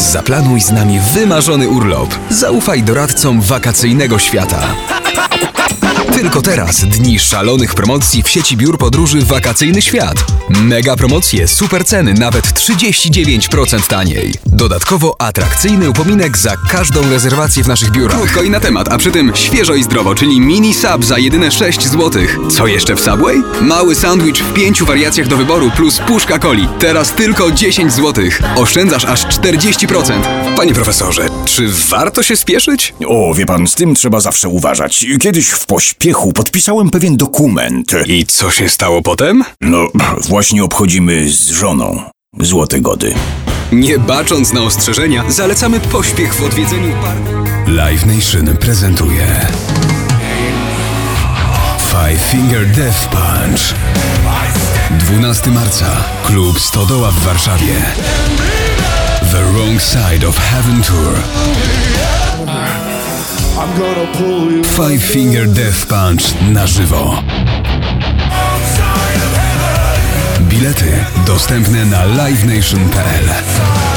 Zaplanuj z nami wymarzony urlop. Zaufaj doradcom wakacyjnego świata. Tylko teraz dni szalonych promocji w sieci biur podróży Wakacyjny Świat. Mega promocje, super ceny, nawet 39% taniej. Dodatkowo atrakcyjny upominek za każdą rezerwację w naszych biurach. Krótko i na temat, a przy tym świeżo i zdrowo, czyli mini sub za jedyne 6 zł. Co jeszcze w Subway? Mały sandwich w 5 wariacjach do wyboru plus puszka coli. Teraz tylko 10 zł. Oszczędzasz aż 40%. Panie profesorze, czy warto się spieszyć? O, wie pan, z tym trzeba zawsze uważać. Kiedyś w pośpiechu podpisałem pewien dokument. I co się stało potem? No, właśnie obchodzimy z żoną złote gody. Nie bacząc na ostrzeżenia, zalecamy pośpiech w odwiedzeniu parku. Live Nation prezentuje Five Finger Death Punch. 12 marca, klub Stodoła w Warszawie. The Wrong Side of Heaven Tour. Five Finger Death Punch na żywo. Bilety dostępne na livenation.pl.